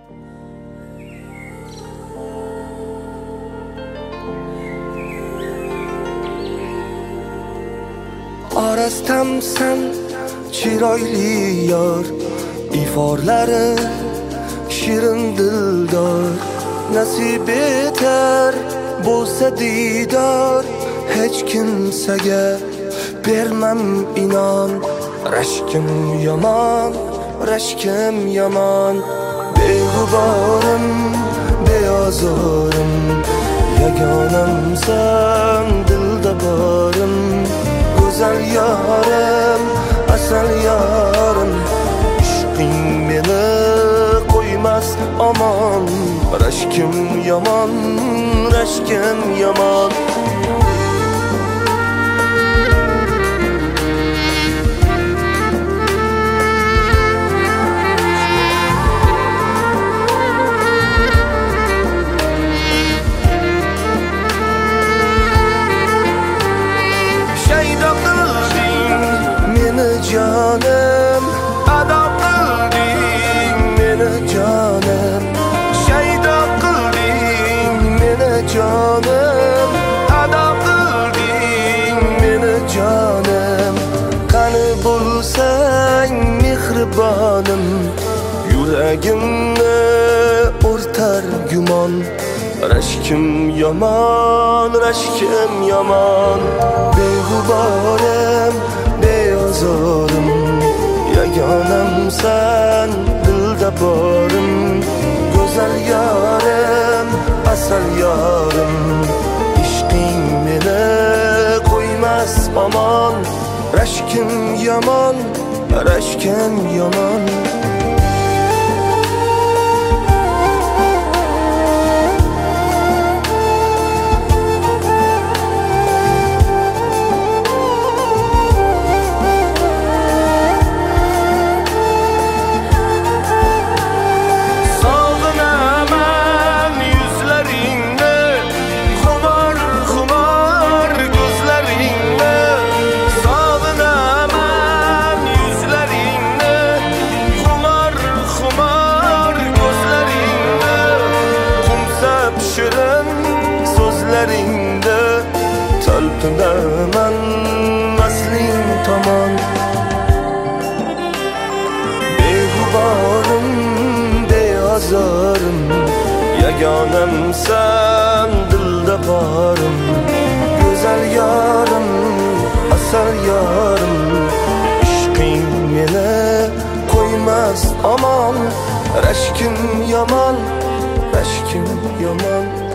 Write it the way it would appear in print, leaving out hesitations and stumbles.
Orastamsan chiroyli yor, iforlari shirin dildor. Nasib etar bo'lsa didor, hech kimsaga bermam inon. Rashkim yomon, rashkim yomon, beg'uborim, beozorim, yagonamsan dilda borim. Go'zal yorim, asal yorim, ishqing meni qo'ymas omon. Rashkim yomon, rashkim yomon. Canım, ado qilding meni jonim. Shaydo qilding meni jonim, ado qilding meni jonim. Qani bo'lsang mehribonim, yuragimni o'rtar gumon. Rashkim yomon, rashkim yomon, beg'uborim, beozorim, yagonamsan dilda borim. Go'zal yorim, asal yorim, ishqing meni qo'ymas omon. Rashkim yomon, rashkim yomon. So'zlaringda talpinaman asling tomon. Beg'uborim, beozorim, yagonamsan dilda borim. Go'zal yorim, asal yorim, ishqing meni qo'ymas omon. Rashkim yomon, rashkim yomon.